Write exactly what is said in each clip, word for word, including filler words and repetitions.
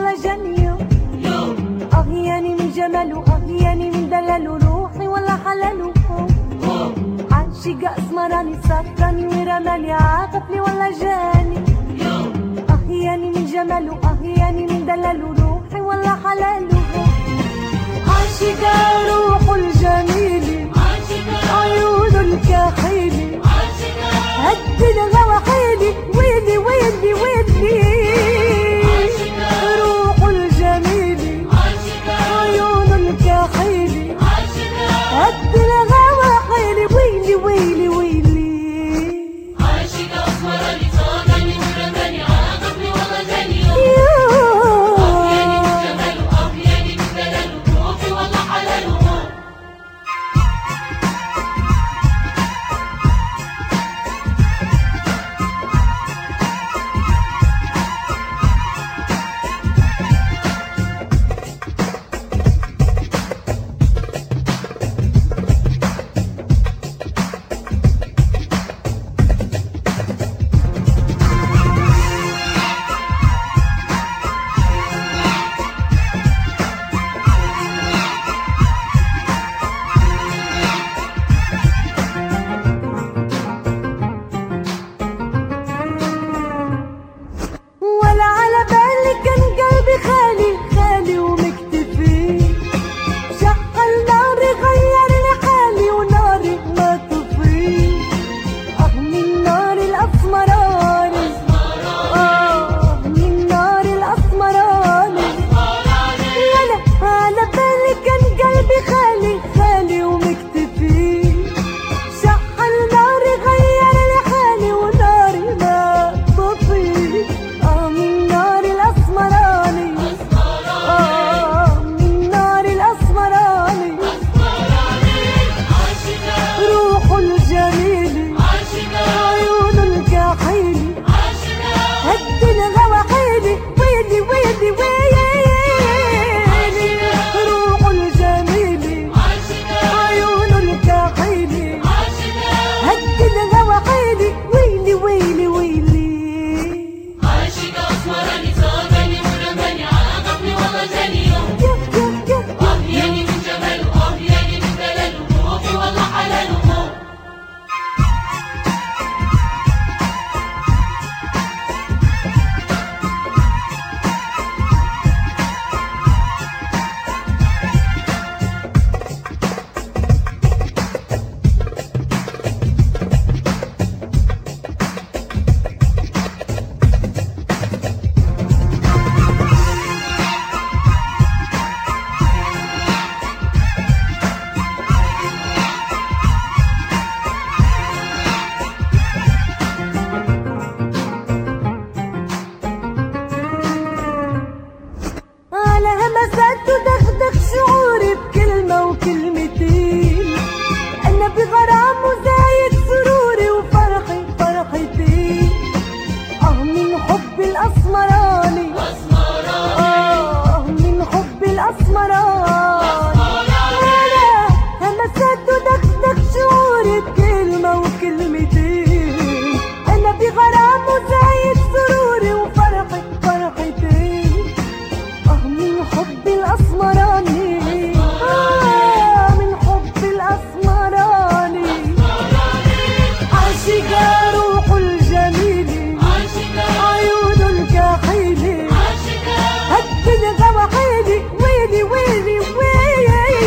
ولا جنيه. أغياني من جماله، أغياني من دلاله، روحي ولا حلاله. عاشق أسمراني سكرني ورماني، عاطفني ولا جاني. أغياني من جماله، أغياني من دلاله، روحي ولا حلاله. عاشق روح الجميل، عيون الكحيل، هدد غواحيلي، ويلي ويلي ويلي. روح الجميل، عيون الكحيل، هدد غواحيلي، ويلي ويلي ويلي. عاشق أسمراني صادني ورماني، عاطفني ولا جاني. أغياني من جماله، أغياني من دلاله، روحي ولا حلاله. تدغدغ شعوري بكلمة وكلمتين، أنا بغرام وزايد سروري وفرحي فرحتين. آه من حب الأسمراني، آه من حب الأسمراني. أنا همسات تدغدغ شعوري بكلمة وكلمتين، أنا بغرام وزايد سروري وفرحي فرحتين. آه من حب الأسمراني، آه من حب الأسمراني. عاشقة روح الجميل، عيون الكحيل، هدد غواحيلي، ويلي ويلي ويلي.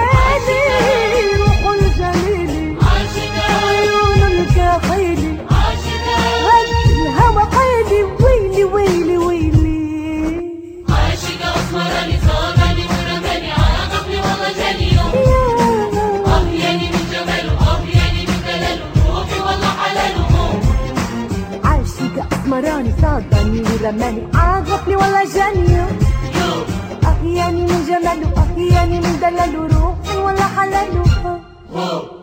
روح الجميل، عيون الكحيل، هدد غواحيلي، ويلي ويلي ويلي. عاشقة أسمراني صادني ورماني، عاطفني ولا جاني. أغياني من جماله، أغياني من دلاله، روحي ولا حلاله. عاشقة أسمراني صادني ورماني، عاطفني ولا جاني. أغياني من جماله، أغياني من دلاله، روحي ولا حلاله.